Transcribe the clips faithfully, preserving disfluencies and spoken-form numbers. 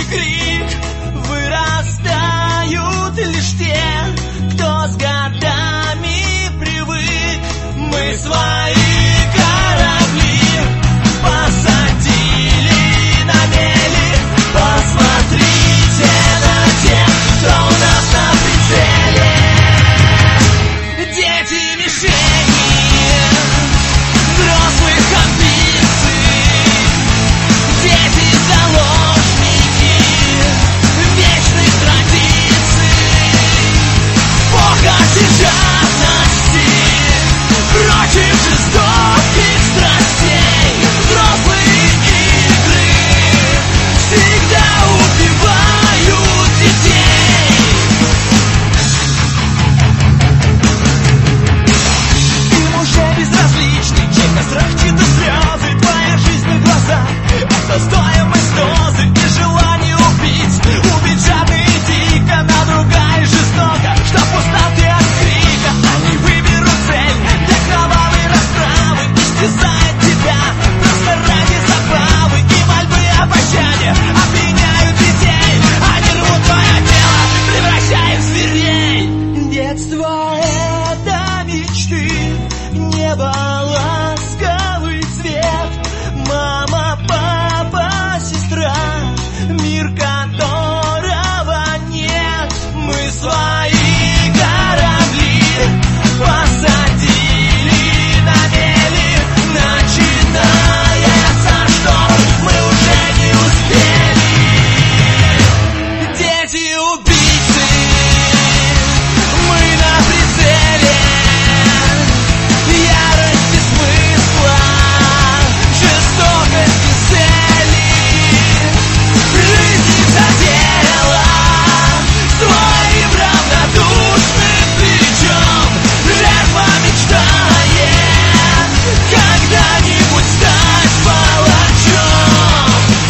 крик вырастают лишь те, кто с годами привык. Мы свои корабли посадили на мели. Посмотрите на тех, кто у нас на прицеле. Дети мишени взрослых амбиций, дети заложники вечных традиций, похоти жадности, прочих жестоких страстей. Взрослые игры всегда убивают детей. Им уже безразличны чей-то страх, чьи-то слезы. Твоя жизнь на глазах — это стоимость дозы. И желание убить, убить жадно и дико, надругая жестоко, что пустоты от крика. Они выберут цель для кровавой расправы, истязают тебя просто ради забавы. И мольбы о пощаде обвиняют детей. Они рвут твое тело, превращая в зверей. Детство — это мечты, небо, ласковый цвет, мама, папа, сестра, мир, которого нет. Мы свои корабли посадили на мели. Начинается шторм, мы уже не успели. Дети убийцы, мы на прицеле. Ярость без смысла, жестокость без цели, жизнь за дело, своим равнодушным плечом. Жертва мечтает когда-нибудь стать палачом.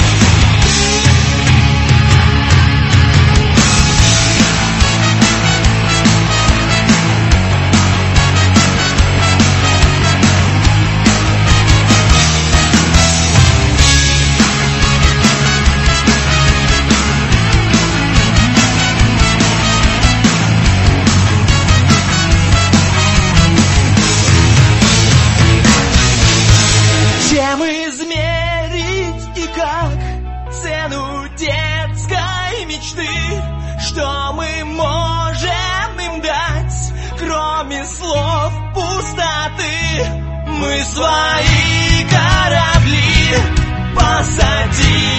Чем измерить и как цену детской мечты? Что мы можем им дать, кроме слов пустоты? Мы свои корабли посадили